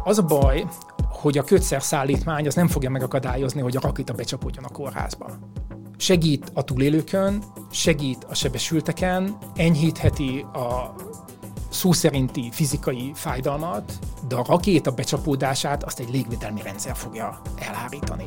Az a baj, hogy a kötszerszállítmány az nem fogja megakadályozni, hogy a rakéta becsapódjon a kórházba. Segít a túlélőkön, segít a sebesülteken, enyhítheti a szó szerinti fizikai fájdalmat, de a rakéta becsapódását azt egy légvédelmi rendszer fogja elhárítani.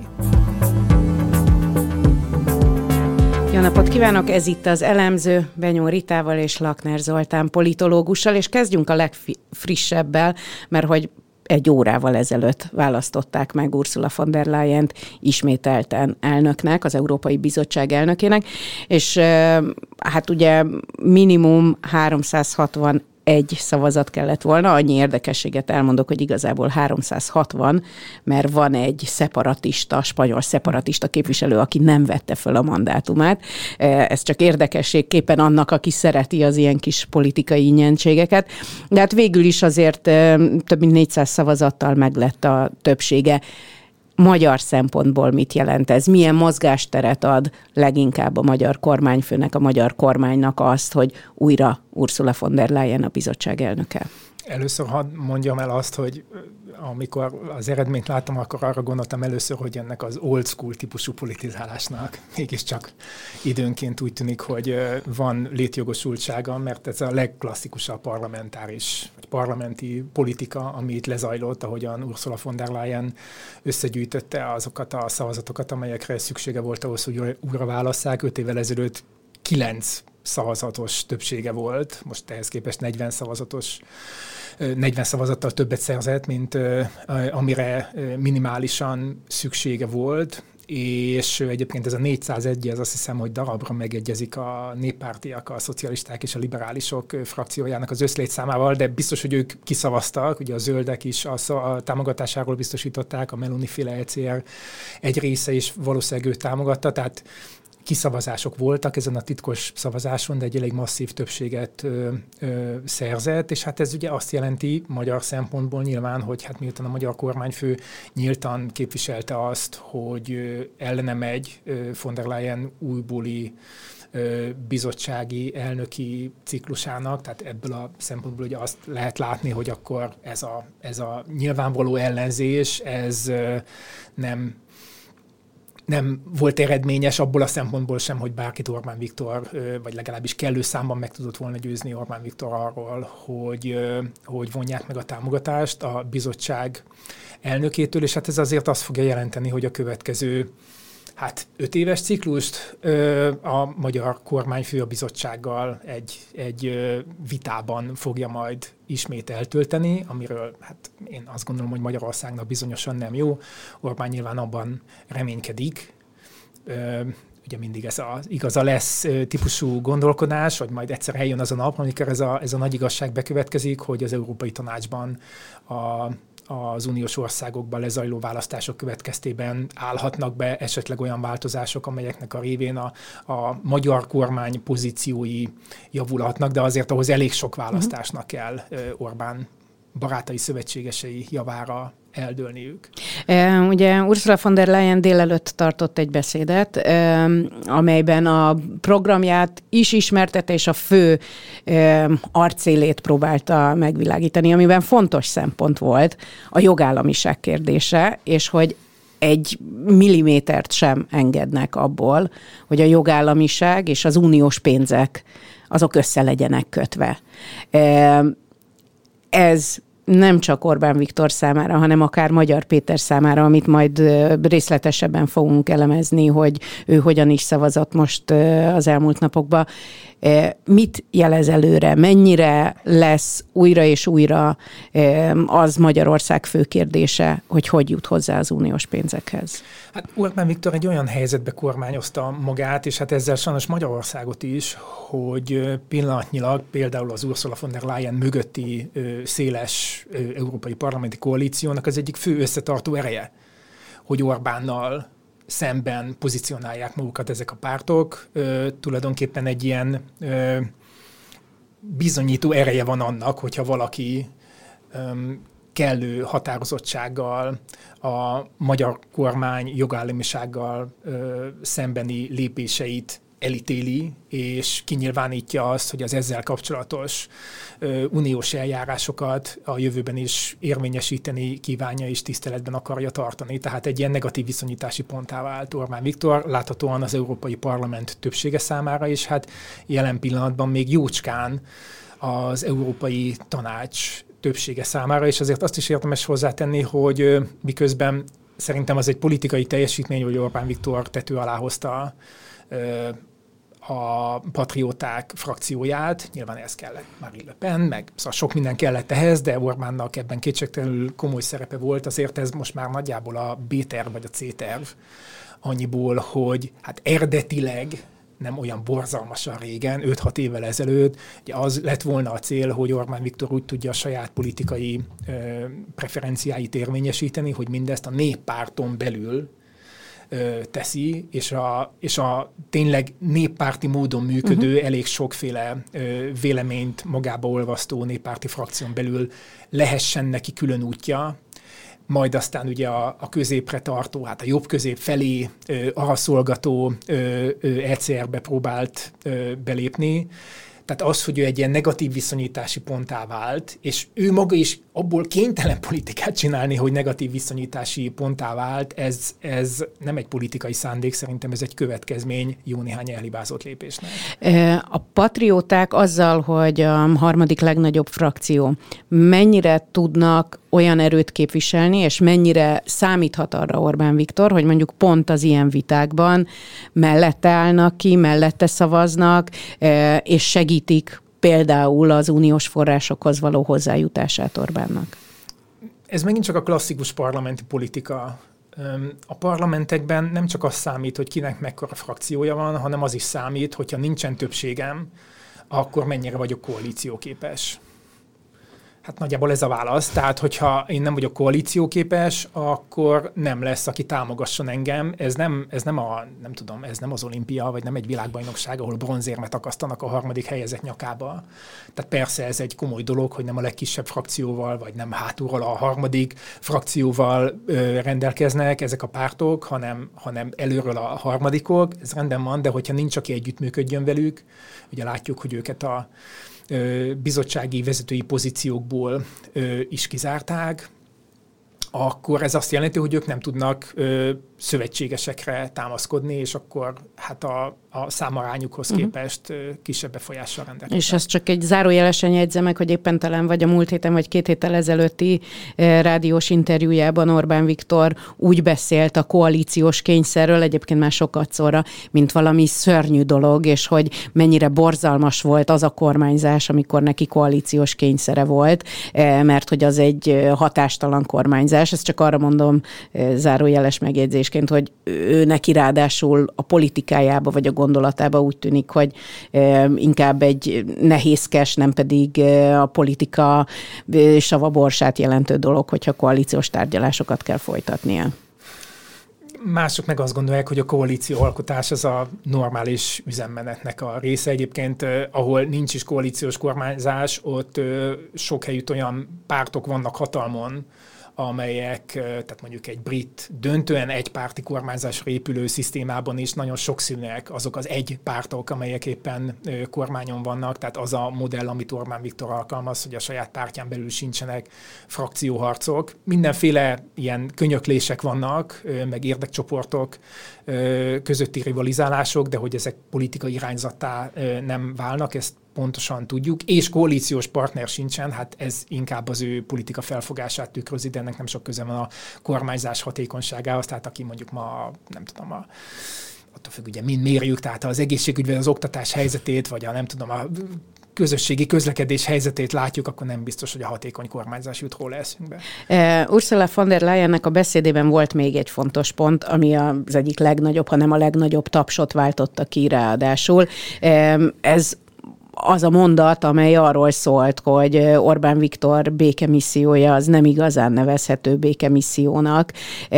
Jó napot kívánok! Ez itt az Elemző, Benyó Ritával és Lakner Zoltán politológussal, és kezdjünk a legfrissebbel, mert hogy egy órával ezelőtt választották meg Ursula von der Leyent ismételten elnöknek, az Európai Bizottság elnökének, és hát ugye minimum 361 szavazat kellett volna, annyi érdekességet elmondok, hogy igazából 360, mert van egy szeparatista, spanyol szeparatista képviselő, aki nem vette föl a mandátumát. Ez csak érdekességképpen annak, aki szereti az ilyen kis politikai ingyenségeket. De hát végül is azért több mint 400 szavazattal meglett a többsége. Magyar szempontból mit jelent ez? Milyen mozgásteret ad leginkább a magyar kormányfőnek, a magyar kormánynak azt, hogy újra Ursula von der Leyen a bizottság elnöke? Először hadd mondjam el azt, hogy amikor az eredményt láttam, akkor arra gondoltam először, hogy ennek az old school típusú politizálásnak mégiscsak időnként úgy tűnik, hogy van létjogosultsága, mert ez a legklasszikusabb parlamenti politika, ami itt lezajlott, ahogyan Ursula von der Leyen összegyűjtötte azokat a szavazatokat, amelyekre szüksége volt ahhoz, hogy újra válasszák. 5 évvel ezelőtt 9 szavazatos többsége volt, most ehhez képest 40 szavazattal többet szerzett, mint amire minimálisan szüksége volt, és egyébként ez a 401, ez azt hiszem, hogy darabra megegyezik a néppártiak, a szocialisták és a liberálisok frakciójának az összlétszámával, de biztos, hogy ők kiszavaztak, ugye a zöldek is a támogatásáról biztosították, a Meloni-féle ECR egy része is valószínűleg őt támogatta, tehát kiszavazások voltak ezen a titkos szavazáson, de egy elég masszív többséget szerzett, és hát ez ugye azt jelenti magyar szempontból nyilván, hogy hát miután a magyar kormányfő nyíltan képviselte azt, hogy ellene megy von der Leyen újbóli bizottsági elnöki ciklusának, tehát ebből a szempontból ugye azt lehet látni, hogy akkor ez a nyilvánvaló ellenzés, ez nem volt eredményes abból a szempontból sem, hogy bárkit Orbán Viktor, vagy legalábbis kellő számban meg tudott volna győzni Orbán Viktor arról, hogy vonják meg a támogatást a bizottság elnökétől, és hát ez azért azt fogja jelenteni, hogy a következő 5 éves ciklust a magyar kormányfő a bizottsággal egy vitában fogja majd ismét eltölteni, amiről hát én azt gondolom, hogy Magyarországnak bizonyosan nem jó. Orbán nyilván abban reménykedik, ugye mindig ez az igaza lesz típusú gondolkodás, hogy majd egyszer eljön az a nap, amikor ez a nagy igazság bekövetkezik, hogy az Európai Tanácsban az uniós országokban lezajló választások következtében állhatnak be esetleg olyan változások, amelyeknek a révén a magyar kormány pozíciói javulhatnak, de azért ahhoz elég sok választásnak kell Orbán barátai, szövetségesei javára eldőlniük. Ugye Ursula von der Leyen délelőtt tartott egy beszédet, amelyben a programját is ismertette, és a fő arcélét próbálta megvilágítani, amiben fontos szempont volt a jogállamiság kérdése, és hogy egy millimétert sem engednek abból, hogy a jogállamiság és az uniós pénzek azok össze legyenek kötve. Ez nem csak Orbán Viktor számára, hanem akár Magyar Péter számára, amit majd részletesebben fogunk elemezni, hogy ő hogyan is szavazott most az elmúlt napokban. Mit jelez előre? Mennyire lesz újra és újra az Magyarország fő kérdése, hogy jut hozzá az uniós pénzekhez? Hát Orbán Viktor egy olyan helyzetbe kormányozta magát, és hát ezzel sajnos Magyarországot is, hogy pillanatnyilag például az Ursula von der Leyen mögötti széles európai parlamenti koalíciónak az egyik fő összetartó ereje, hogy Orbánnal szemben pozícionálják magukat ezek a pártok. Tulajdonképpen egy ilyen bizonyító ereje van annak, hogyha valaki kellő határozottsággal a magyar kormány jogállamisággal szembeni lépéseit elítéli, és kinyilvánítja azt, hogy az ezzel kapcsolatos uniós eljárásokat a jövőben is érvényesíteni kívánja és tiszteletben akarja tartani. Tehát egy ilyen negatív viszonyítási ponttá vált Orbán Viktor, láthatóan az Európai Parlament többsége számára, és hát jelen pillanatban még jócskán az Európai Tanács többsége számára, és azért azt is érdemes hozzátenni, hogy miközben szerintem az egy politikai teljesítmény, hogy Orbán Viktor tető alá hozta a patrióták frakcióját, nyilván ez kellett Marine Le Pen, meg szóval sok minden kellett ehhez, de Orbánnak ebben kétségtelenül komoly szerepe volt, azért ez most már nagyjából a B-terv vagy a C-terv annyiból, hogy hát eredetileg nem olyan borzalmasan régen, 5-6 évvel ezelőtt, ugye az lett volna a cél, hogy Orbán Viktor úgy tudja a saját politikai preferenciáit érvényesíteni, hogy mindezt a néppárton belül teszi, és a tényleg néppárti módon működő, elég sokféle véleményt magába olvasztó néppárti frakción belül lehessen neki külön útja, majd aztán ugye a középre tartó, hát a jobb közép felé arra szolgató ECR-be próbált belépni. Tehát az, hogy ő egy ilyen negatív viszonyítási ponttá vált, és ő maga is abból kénytelen politikát csinálni, hogy negatív viszonyítási ponttá vált, ez nem egy politikai szándék, szerintem ez egy következmény jó néhány elhibázott lépésnek. A patrióták azzal, hogy a harmadik legnagyobb frakció, mennyire tudnak olyan erőt képviselni, és mennyire számíthat arra Orbán Viktor, hogy mondjuk pont az ilyen vitákban mellette állnak ki, mellette szavaznak, és segítik például az uniós forrásokhoz való hozzájutását Orbánnak? Ez megint csak a klasszikus parlamenti politika. A parlamentekben nem csak az számít, hogy kinek mekkora frakciója van, hanem az is számít, hogyha nincsen többségem, akkor mennyire vagyok koalícióképes. Hát nagyjából ez a válasz. Tehát, hogyha én nem vagyok koalícióképes, akkor nem lesz, aki támogasson engem. Ez nem az olimpia, vagy nem egy világbajnokság, ahol bronzérmet akasztanak a harmadik helyezett nyakába. Tehát persze ez egy komoly dolog, hogy nem a legkisebb frakcióval, vagy nem hátulról a harmadik frakcióval rendelkeznek ezek a pártok, hanem előről a harmadikok. Ez rendben van, de hogyha nincs, aki együttműködjön velük, ugye látjuk, hogy őket a bizottsági vezetői pozíciókból is kizárták, akkor ez azt jelenti, hogy ők nem tudnak szövetségesekre támaszkodni, és akkor hát a számarányukhoz képest kisebb befolyással rendelkeznek. És ezt csak egy zárójelesen jegyzem meg, hogy éppen talán vagy a múlt héten, vagy 2 héttel ezelőtti rádiós interjújában Orbán Viktor úgy beszélt a koalíciós kényszerről, egyébként már sokatszorra, mint valami szörnyű dolog, és hogy mennyire borzalmas volt az a kormányzás, amikor neki koalíciós kényszere volt, mert hogy az egy hatástalan kormányzás. Ezt csak arra mondom zárójeles megjegyzésként, hogy ő neki ráadásul a politikájába vagy a gondolatába úgy tűnik, hogy inkább egy nehézkes, nem pedig a politika savaborsát jelentő dolog, hogyha koalíciós tárgyalásokat kell folytatnia. Mások meg azt gondolják, hogy a koalíció alkotás az a normális üzemmenetnek a része. Egyébként, ahol nincs is koalíciós kormányzás, ott sok helyütt olyan pártok vannak hatalmon, amelyek, tehát mondjuk egy brit döntően egypárti kormányzásra épülő szisztémában is nagyon sokszínűek azok az egypártok, amelyek éppen kormányon vannak, tehát az a modell, amit Orbán Viktor alkalmaz, hogy a saját pártján belül sincsenek frakcióharcok. Mindenféle ilyen könyöklések vannak, meg érdekcsoportok közötti rivalizálások, de hogy ezek politikai irányzattá nem válnak, ezt pontosan tudjuk, és koalíciós partner sincsen, hát ez inkább az ő politika felfogását tükrözi, de ennek nem sok köze van a kormányzás hatékonyságához, tehát aki mondjuk ma, nem tudom, attól függ, ugye mind mérjük, tehát az egészségügy vagy az oktatás helyzetét, vagy a közösségi közlekedés helyzetét látjuk, akkor nem biztos, hogy a hatékony kormányzás jut róla eszünkbe. Ursula von der Leyennek a beszédében volt még egy fontos pont, ami az egyik legnagyobb, hanem a legnagyobb tapsot váltotta ki ráadásul. Ez az a mondat, amely arról szólt, hogy Orbán Viktor békemissziója az nem igazán nevezhető békemissziónak.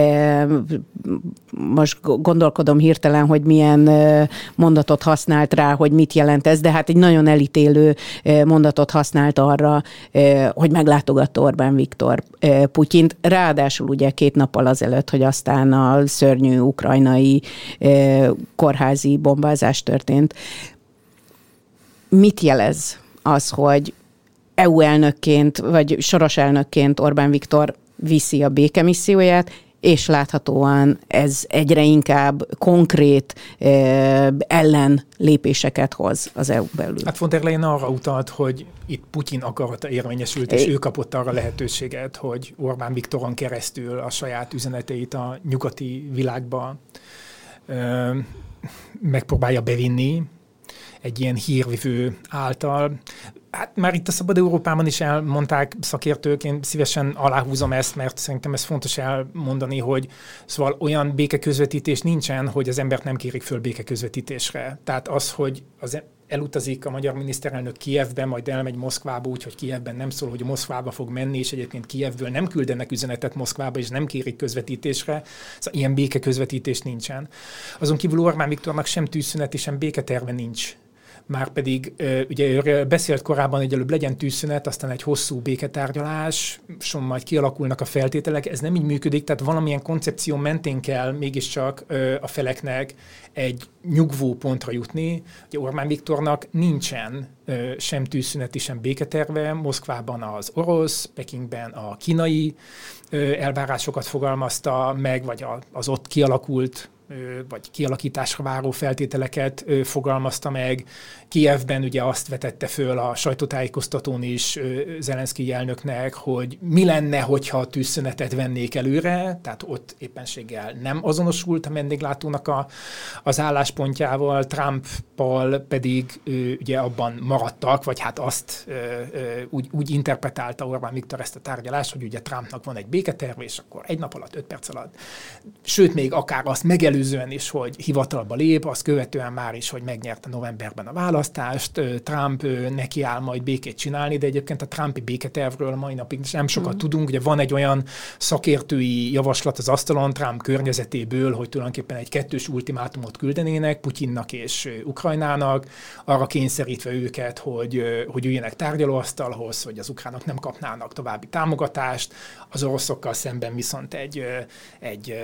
Most gondolkodom hirtelen, hogy milyen mondatot használt rá, hogy mit jelent ez, de hát egy nagyon elítélő mondatot használt arra, hogy meglátogatta Orbán Viktor Putyint. Ráadásul ugye 2 nappal azelőtt, hogy aztán a szörnyű ukrajnai kórházi bombázás történt. Mit jelez az, hogy EU elnökként, vagy soros elnökként Orbán Viktor viszi a békemisszióját, és ez egyre inkább konkrét ellenlépéseket hoz az EU belül. Hát von der Leyen arra utalt, hogy itt Putyin akarata érvényesült, és ő kapott arra lehetőséget, hogy Orbán Viktoron keresztül a saját üzeneteit a nyugati világba megpróbálja bevinni egy ilyen hírvivő által. Hát már itt a Szabad Európában is elmondták szakértők, én szívesen aláhúzom ezt, mert szerintem ez fontos elmondani, hogy szóval olyan békeközvetítés nincsen, hogy az embert nem kérik föl békeközvetítésre. Tehát az, hogy elutazik a magyar miniszterelnök Kijevbe, majd elmegy Moszkvába, úgyhogy Kijevben nem szól, hogy Moszkvába fog menni, és egyébként Kijevből nem küldenek üzenetet Moszkvába, és nem kérik közvetítésre. Szóval ilyen békeközvetítés nincsen. Azon kívül Orbán Viktornak sem tűzszüneti, sem béketerve nincs. Márpedig ugye ő beszélt korábban, hogy előbb legyen tűzszünet, aztán egy hosszú béketárgyalás, majd kialakulnak a feltételek, ez nem így működik, tehát valamilyen koncepció mentén kell mégiscsak a feleknek egy nyugvó pontra jutni. Ugye Orbán Viktornak nincsen sem tűzszüneti, sem béketerve, Moszkvában az orosz, Pekingben a kínai elvárásokat fogalmazta meg, vagy az ott kialakult vagy kialakításra váró feltételeket fogalmazta meg. Kijevben ugye azt vetette föl a sajtótájékoztatón is Zelenszkij elnöknek, hogy mi lenne, hogyha a tűzszünetet vennék előre, tehát ott éppenséggel nem azonosult a vendéglátónak az álláspontjával, Trumpal pedig ugye abban maradtak, vagy hát azt úgy interpretálta Orbán Viktor ezt a tárgyalást, hogy ugye Trumpnak van egy béketerv, és akkor 1 nap alatt, 5 perc alatt, sőt még akár azt megelőzően is, hogy hivatalba lép, azt követően már is, hogy megnyerte novemberben a választást, Trump nekiáll majd békét csinálni, de egyébként a Trumpi béketervről mai napig nem sokat tudunk. Ugye van egy olyan szakértői javaslat az asztalon Trump környezetéből, hogy tulajdonképpen egy 2-s ultimátumot küldenének Putyinnak és Ukrajnának, arra kényszerítve őket, hogy üljenek tárgyalóasztalhoz, hogy az ukránok nem kapnának további támogatást, az oroszokkal szemben viszont egy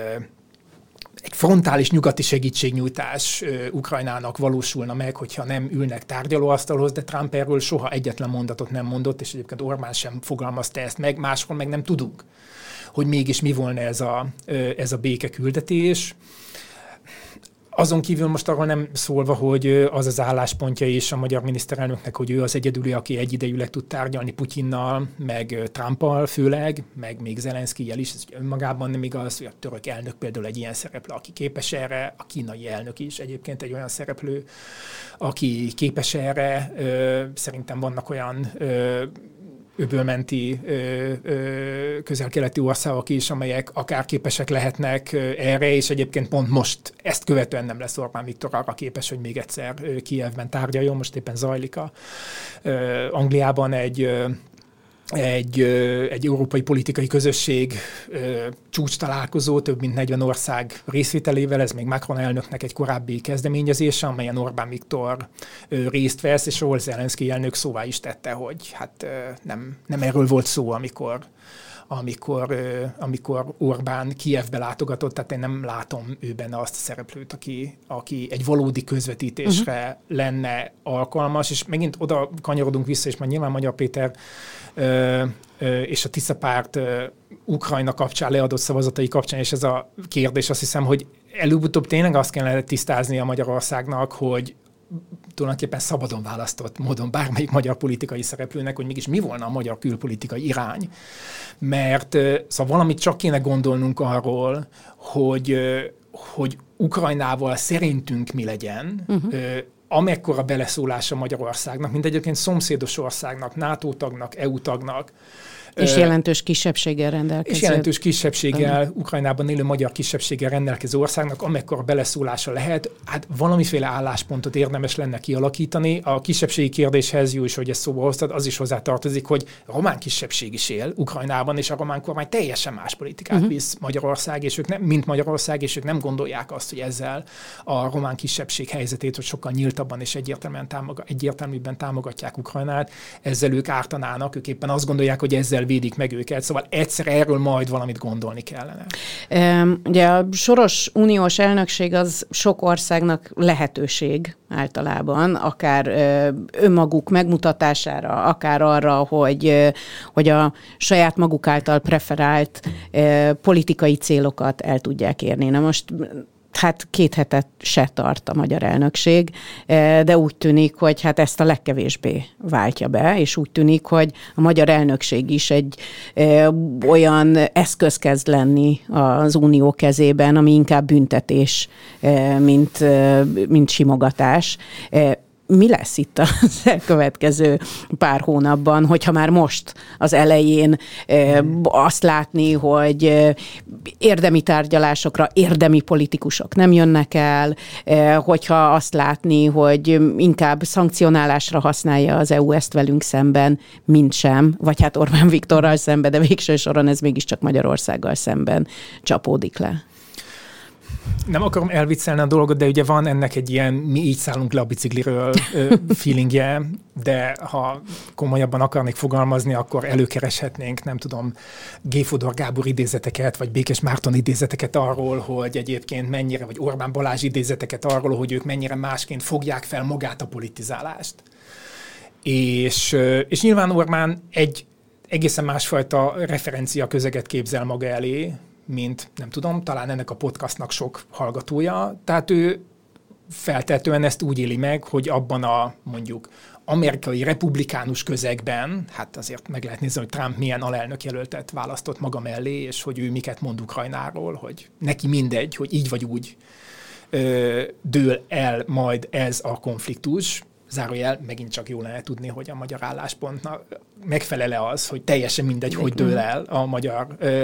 frontális nyugati segítségnyújtás Ukrajnának valósulna meg, hogyha nem ülnek tárgyalóasztalhoz, de Trump erről soha egyetlen mondatot nem mondott, és egyébként Orbán sem fogalmazta ezt meg, máshol meg nem tudunk, hogy mégis mi volna ez a békeküldetés. Azon kívül most arról nem szólva, hogy az az álláspontja is a magyar miniszterelnöknek, hogy ő az egyedüli, aki egyidejűleg tud tárgyalni Putyinnal, meg Trumpal főleg, meg még Zelenszkijjel is, ez önmagában nem igaz, hogy a török elnök például egy ilyen szereplő, aki képes erre, a kínai elnök is egyébként egy olyan szereplő, aki képes erre. Szerintem vannak olyan öbölmenti közel-keleti országok is, amelyek akár képesek lehetnek erre, és egyébként pont most ezt követően nem lesz Orbán Viktor arra képes, hogy még egyszer Kijevben tárgyaljon. Most éppen zajlik Angliában egy európai politikai közösség csúcs találkozó, több mint 40 ország részvételével, ez még Macron elnöknek egy korábbi kezdeményezése, amelyen Orbán Viktor részt vesz, és ahol Zelenszkij elnök szóvá is tette, hogy hát nem erről volt szó, amikor Orbán Kijevbe látogatott, tehát én nem látom ő benne azt a szereplőt, aki egy valódi közvetítésre lenne alkalmas, és megint oda kanyarodunk vissza, és már nyilván Magyar Péter és a Tisza párt Ukrajna kapcsán leadott szavazatai kapcsán, és ez a kérdés, azt hiszem, hogy előbb-utóbb tényleg azt kellene tisztázni a Magyarországnak, hogy tulajdonképpen szabadon választott módon bármelyik magyar politikai szereplőnek, hogy mégis mi volna a magyar külpolitikai irány. Mert szóval valamit csak kéne gondolnunk arról, hogy Ukrajnával szerintünk mi legyen, amekkora beleszólása Magyarországnak, mint egyébként szomszédos országnak, NATO tagnak, EU tagnak. És jelentős kisebbséggel rendelkező. És jelentős kisebbséggel, Ukrajnában élő magyar kisebbséggel rendelkező országnak, amekkora beleszólása lehet, hát valamiféle álláspontot érdemes lenne kialakítani. A kisebbségi kérdéshez, jó is, hogy ezt szóba hoztad, az is hozzátartozik, hogy román kisebbség is él Ukrajnában, és a román kormány teljesen más politikát visz Magyarország, és ők nem, mint Magyarország, és ők nem gondolják azt, hogy ezzel a román kisebbség helyzetét, hogy sokkal nyíltabban és egyértelműbben támogatják Ukrajnát, ezzel ők ártanának, ők éppen azt gondolják, hogy ezzel védik meg őket, szóval egyszer erről majd valamit gondolni kellene. Ugye a soros uniós elnökség az sok országnak lehetőség általában, akár önmaguk megmutatására, akár arra, hogy a saját maguk által preferált politikai célokat el tudják érni. Na most hát 2 hetet se tart a magyar elnökség, de úgy tűnik, hogy hát ezt a legkevésbé váltja be, és úgy tűnik, hogy a magyar elnökség is egy olyan eszköz kezd lenni az unió kezében, ami inkább büntetés, mint simogatás. Mi lesz itt az elkövetkező pár hónapban, hogyha már most az elején azt látni, hogy érdemi tárgyalásokra érdemi politikusok nem jönnek el, hogyha azt látni, hogy inkább szankcionálásra használja az EU ezt velünk szemben, mint sem, vagy hát Orbán Viktorral szemben, de végső soron ez mégiscsak Magyarországgal szemben csapódik le. Nem akarom elviccelni a dolgot, de ugye van ennek egy ilyen mi így szállunk le a bicikliről feelingje, de ha komolyabban akarnék fogalmazni, akkor előkereshetnénk, nem tudom, G. Fodor Gábor idézeteket, vagy Békés Márton idézeteket arról, hogy egyébként mennyire, vagy Orbán Balázs idézeteket arról, hogy ők mennyire másként fogják fel magát a politizálást. És nyilván Orbán egy egészen másfajta referencia közeget képzel maga elé, mint, nem tudom, talán ennek a podcastnak sok hallgatója. Tehát ő feltehetően ezt úgy éli meg, hogy abban a mondjuk amerikai republikánus közegben, hát azért meg lehet nézni, hogy Trump milyen alelnök jelöltet választott maga mellé, és hogy ő miket mond Ukrajnáról, hogy neki mindegy, hogy így vagy úgy dől el majd ez a konfliktus. Zárójel, megint csak jó lenne tudni, hogy a magyar álláspontnak megfelele az, hogy teljesen mindegy, hogy dől el a magyar,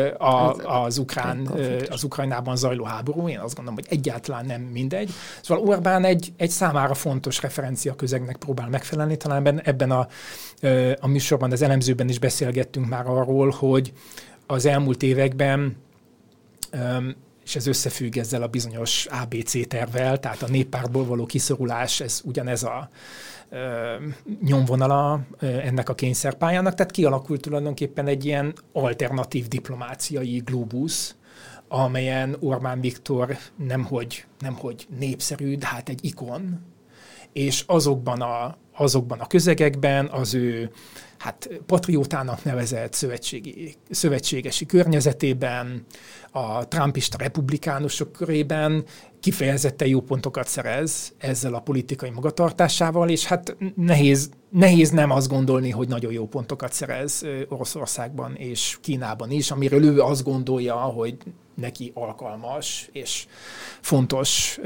az Ukrajnában zajló háború. Én azt gondolom, hogy egyáltalán nem mindegy. Szóval Orbán egy számára fontos referencia közegnek próbál megfelelni. Talán ebben a műsorban, az elemzőben is beszélgettünk már arról, hogy az elmúlt években és ez összefügg ezzel a bizonyos ABC tervvel, tehát a néppártból való kiszorulás, ez ugyanez a nyomvonala ennek a kényszerpályának, tehát kialakult tulajdonképpen egy ilyen alternatív diplomáciai glóbusz, amelyen Orbán Viktor nemhogy népszerű, de hát egy ikon, és azokban a közegekben az ő patriótának nevezett szövetségesi környezetében, a trumpista republikánusok körében kifejezetten jó pontokat szerez ezzel a politikai magatartásával, és hát nehéz nem azt gondolni, hogy nagyon jó pontokat szerez Oroszországban és Kínában is, amiről ő azt gondolja, hogy neki alkalmas és fontos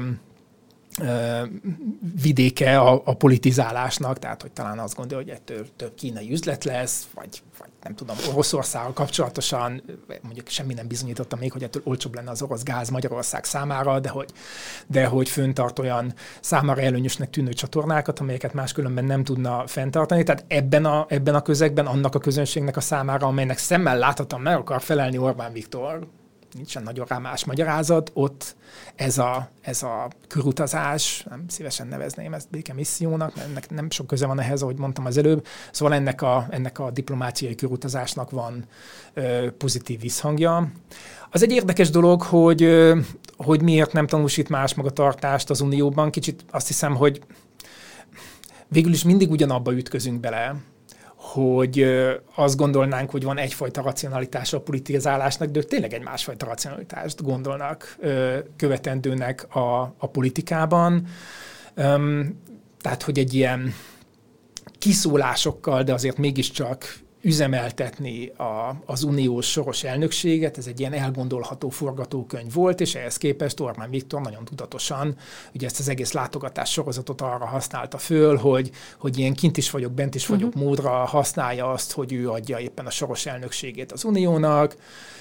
vidéke a politizálásnak, tehát hogy talán azt gondolja, hogy ettől több kínai üzlet lesz, vagy nem tudom, Oroszországgal kapcsolatosan, mondjuk semmi nem bizonyította még, hogy ettől olcsóbb lenne az orosz gáz Magyarország számára, de hogy föntart olyan számára előnyösnek tűnő csatornákat, amelyeket máskülönben nem tudna fenntartani. Tehát ebben a közegben, annak a közönségnek a számára, amelynek szemmel láthatóan meg akar felelni Orbán Viktor, nincsen nagyon rá más magyarázat, ott ez a körutazás, nem szívesen nevezném ezt békemissziónak, mert ennek nem sok köze van ehhez, ahogy mondtam az előbb, szóval ennek a diplomáciai körutazásnak van pozitív visszhangja. Az egy érdekes dolog, hogy miért nem tanúsít más magatartást az Unióban. Kicsit azt hiszem, hogy végül is mindig ugyanabba ütközünk bele, hogy azt gondolnánk, hogy van egyfajta racionalitása a politizálásnak, de ők tényleg egy másfajta racionalitást gondolnak követendőnek a politikában. Tehát, hogy egy ilyen kiszólásokkal, de azért mégiscsak üzemeltetni az uniós soros elnökséget, ez egy ilyen elgondolható forgatókönyv volt, és ehhez képest Orbán Viktor nagyon tudatosan ugye ezt az egész látogatás sorozatot arra használta föl, hogy ilyen kint is vagyok, bent is vagyok módra használja azt, hogy ő adja éppen a soros elnökségét az uniónak.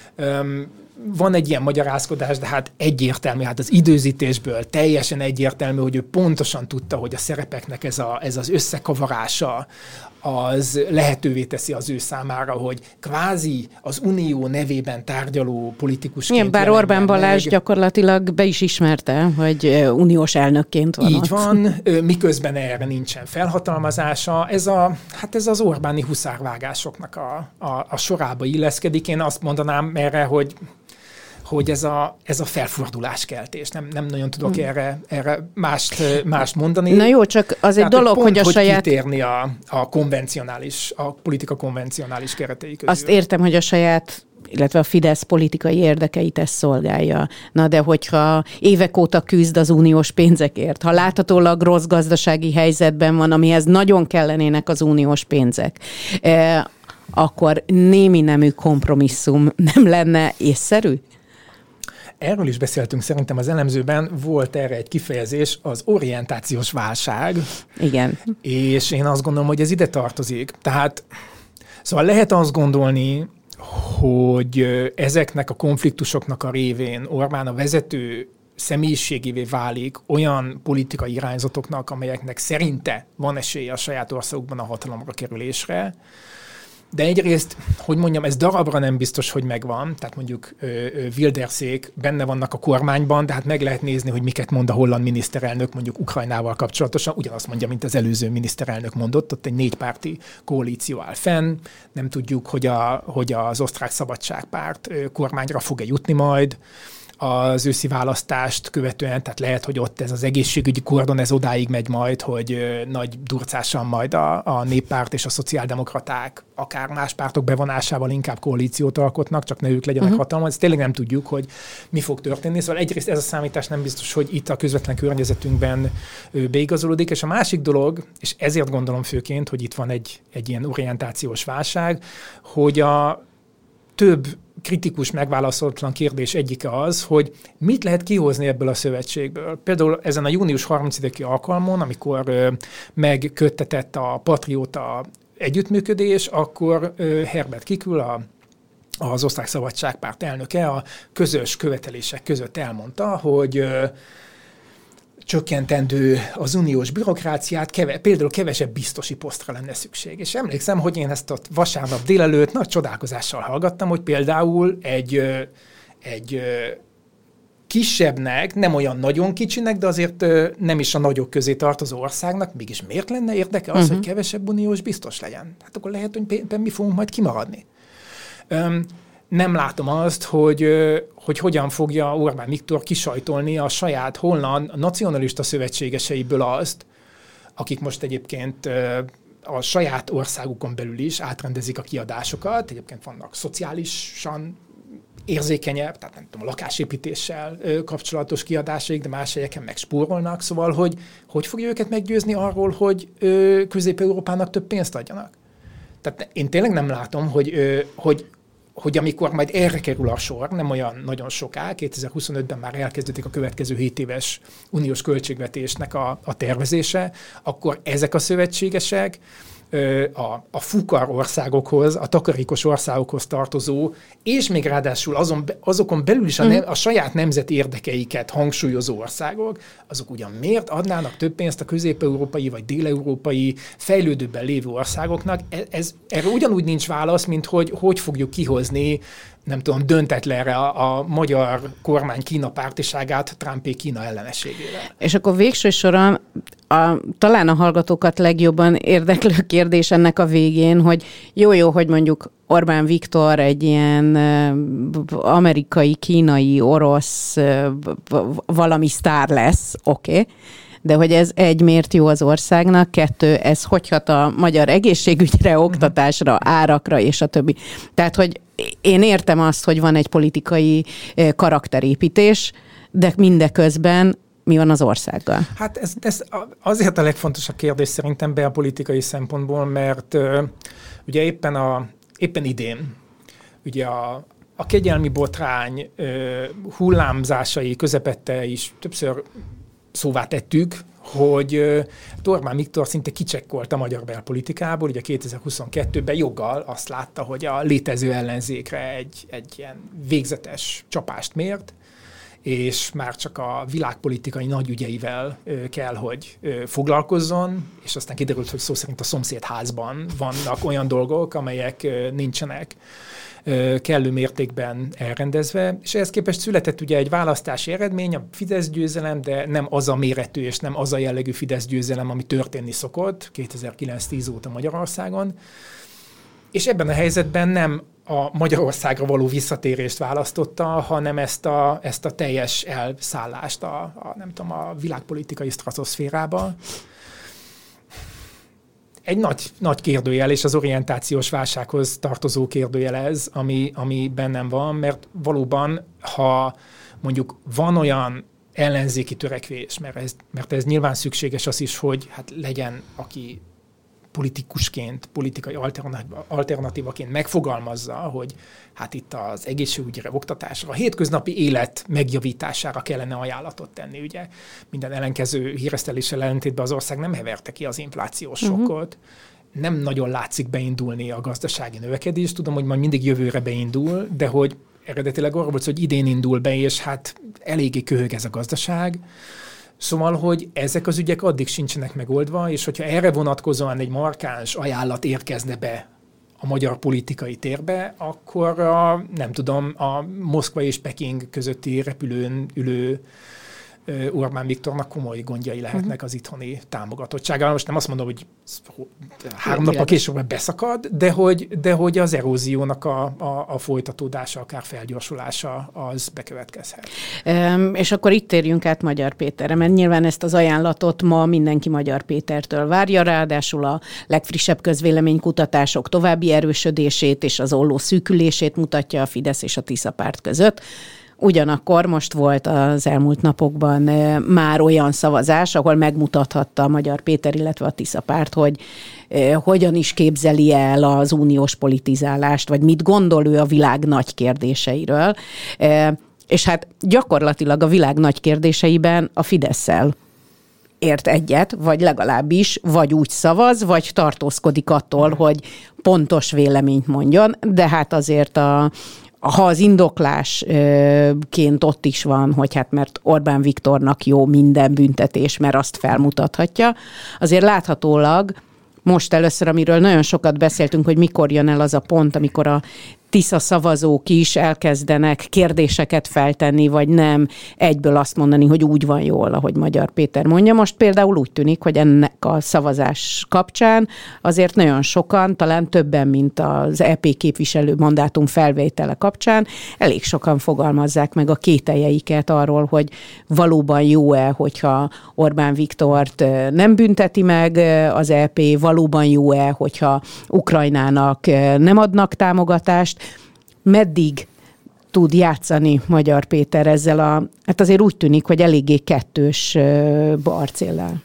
Van egy ilyen magyarázkodás, de hát egyértelmű, hát az időzítésből teljesen egyértelmű, hogy ő pontosan tudta, hogy a szerepeknek ez az összekavarása az lehetővé teszi az ő számára, hogy kvázi az unió nevében tárgyaló politikusként. Igen, bár Orbán Balázs gyakorlatilag be is ismerte, hogy uniós elnökként van. Így van, miközben erre nincsen felhatalmazása. Ez az Orbáni huszárvágásoknak a sorába illeszkedik. Én azt mondanám erre, hogy ez a felforduláskeltés. Nem nagyon tudok erre mást mondani. Na jó, csak az egy dolog, hogy a saját... kitérni a politika konvencionális keretei közül. Azt értem, hogy a saját, illetve a Fidesz politikai érdekeit ezt szolgálja. Na de hogyha évek óta küzd az uniós pénzekért, ha láthatólag rossz gazdasági helyzetben van, amihez nagyon kellenének az uniós pénzek, akkor némi nemű kompromisszum nem lenne észszerű? Erről is beszéltünk szerintem az elemzőben, volt erre egy kifejezés, az orientációs válság. Igen. És én azt gondolom, hogy ez ide tartozik. Tehát, szóval lehet azt gondolni, hogy ezeknek a konfliktusoknak a révén Orbán a vezető személyiségévé válik olyan politikai irányzatoknak, amelyeknek szerinte van esélye a saját országukban a hatalomra kerülésre. De egyrészt, hogy mondjam, ez darabra nem biztos, hogy megvan, tehát mondjuk Wilderszék benne vannak a kormányban, de hát meg lehet nézni, hogy miket mond a holland miniszterelnök mondjuk Ukrajnával kapcsolatosan, ugyanazt mondja, mint az előző miniszterelnök mondott, ott egy 4 párti koalíció áll fenn, nem tudjuk, hogy az osztrák szabadságpárt kormányra fog-e jutni majd az őszi választást követően, tehát lehet, hogy ott ez az egészségügyi kordon ez odáig megy majd, hogy nagy durcással majd a néppárt és a szociáldemokraták akár más pártok bevonásával inkább koalíciót alkotnak, csak ne ők legyenek hatalmon. Ezt tényleg nem tudjuk, hogy mi fog történni. Szóval egyrészt ez a számítás nem biztos, hogy itt a közvetlen környezetünkben beigazolódik, és a másik dolog, és ezért gondolom főként, hogy itt van egy ilyen orientációs válság, hogy a több kritikus, megválaszolatlan kérdés egyike az, hogy mit lehet kihozni ebből a szövetségből. Például ezen a június 30-i alkalmon, amikor megköttetett a patrióta együttműködés, akkor Herbert Kickl, az Osztrák Szabadságpárt elnöke a közös követelések között elmondta, hogy csökkentendő az uniós bürokráciát, például kevesebb biztosi posztra lenne szükség. És emlékszem, hogy én ezt a vasárnap délelőtt nagy csodálkozással hallgattam, hogy például egy kisebbnek, nem olyan nagyon kicsinek, de azért nem is a nagyok közé tartozó országnak, mégis miért lenne érdeke az, hogy kevesebb uniós biztos legyen? Hát akkor lehet, hogy mi fogunk majd kimaradni. Nem látom azt, hogy hogyan fogja Orbán Viktor kisajtolni a saját holland nacionalista szövetségeseiből azt, akik most egyébként a saját országukon belül is átrendezik a kiadásokat, egyébként vannak szociálisan érzékenyebb, tehát nem tudom, a lakásépítéssel kapcsolatos kiadásaik, de más helyeken meg spórolnak, szóval hogy fogja őket meggyőzni arról, hogy Közép-Európának több pénzt adjanak? Tehát én tényleg nem látom, hogy amikor majd erre kerül a sor, nem olyan nagyon soká, 2025-ben már elkezdődik a következő 7 éves uniós költségvetésnek a tervezése, akkor ezek a szövetségesek a fukar országokhoz, a takarékos országokhoz tartozó, és még ráadásul azokon belül is a saját nemzeti érdekeiket hangsúlyozó országok, azok ugyan miért adnának több pénzt a közép-európai vagy dél-európai fejlődőben lévő országoknak? Erre ugyanúgy nincs válasz, mint hogy fogjuk kihozni, nem tudom, döntetlenre a magyar kormány Kína pártiságát Trumpé Kína ellenességével. És akkor végső soron talán a hallgatókat legjobban érdeklő kérdés ennek a végén, hogy jó, hogy mondjuk Orbán Viktor egy ilyen amerikai, kínai, orosz valami sztár lesz, oké. De hogy ez 1, miért jó az országnak, 2, ez hogy hat a magyar egészségügyre, oktatásra, árakra és a többi. Tehát, hogy én értem azt, hogy van egy politikai karakterépítés, de mindeközben mi van az országgal? Hát ez azért a legfontosabb kérdés szerintem belpolitikai szempontból, mert Ugye éppen idén ugye a kegyelmi botrány hullámzásai közepette is többször szóvá tettük, hogy Orbán Viktor szinte kicsekkolt a magyar belpolitikából, ugye 2022-ben joggal azt látta, hogy a létező ellenzékre egy ilyen végzetes csapást mért, és már csak a világpolitikai nagyügyeivel kell, hogy foglalkozzon, és aztán kiderült, hogy szó szerint a szomszédházban vannak olyan dolgok, amelyek nincsenek kellő mértékben elrendezve, és ehhez képest született ugye egy választási eredmény, a Fidesz győzelem, de nem az a méretű és nem az a jellegű Fidesz győzelem, ami történni szokott 2009-10 óta Magyarországon, és ebben a helyzetben nem a Magyarországra való visszatérést választotta, hanem ezt a teljes elszállást a világpolitikai stratoszférába. Egy nagy kérdőjel, és az orientációs válsághoz tartozó kérdőjel ez, ami bennem van, mert valóban, ha mondjuk van olyan ellenzéki törekvés, mert ez nyilván szükséges az is, hogy hát legyen, aki politikusként, politikai alternatívaként megfogalmazza, hogy hát itt az egészségügyre, oktatásra, a hétköznapi élet megjavítására kellene ajánlatot tenni. Ugye minden ellenkező híreszteléssel ellentétben az ország nem heverte ki az inflációs sokkot, nem nagyon látszik beindulni a gazdasági növekedés. Tudom, hogy majd mindig jövőre beindul, de hogy eredetileg arról volt, hogy idén indul be, és hát eléggé köhög ez a gazdaság. Szóval, hogy ezek az ügyek addig sincsenek megoldva, és hogyha erre vonatkozóan egy markáns ajánlat érkezne be a magyar politikai térbe, akkor a Moszkva és Peking közötti repülőn ülő Orbán Viktornak komoly gondjai lehetnek az itthoni támogatottsággal. Most nem azt mondom, hogy 3 nappal később beszakad, de hogy az eróziónak a folytatódása, akár felgyorsulása az bekövetkezhet. És akkor itt térjünk át Magyar Péterre, mert nyilván ezt az ajánlatot ma mindenki Magyar Pétertől várja, ráadásul a legfrissebb közvéleménykutatások további erősödését és az olló szűkülését mutatja a Fidesz és a Tisza párt között. Ugyanakkor most volt az elmúlt napokban már olyan szavazás, ahol megmutathatta a Magyar Péter, illetve a Tisza párt, hogy hogyan is képzeli el az uniós politizálást, vagy mit gondol ő a világ nagy kérdéseiről. És hát gyakorlatilag a világ nagy kérdéseiben a Fidesszel ért egyet, vagy legalábbis vagy úgy szavaz, vagy tartózkodik attól, hogy pontos véleményt mondjon, de hát azért ha az indoklásként ott is van, hogy hát mert Orbán Viktornak jó minden büntetés, mert azt felmutathatja, azért láthatólag most először, amiről nagyon sokat beszéltünk, hogy mikor jön el az a pont, amikor a Tisza szavazók is elkezdenek kérdéseket feltenni, vagy nem egyből azt mondani, hogy úgy van jól, ahogy Magyar Péter mondja. Most például úgy tűnik, hogy ennek a szavazás kapcsán azért nagyon sokan, talán többen, mint az EP képviselő mandátum felvétele kapcsán, elég sokan fogalmazzák meg a kételjeiket arról, hogy valóban jó-e, hogyha Orbán Viktort nem bünteti meg az EP, valóban jó-e, hogyha Ukrajnának nem adnak támogatást. Meddig tud játszani Magyar Péter ezzel hát azért úgy tűnik, hogy eléggé kettős arcéllel.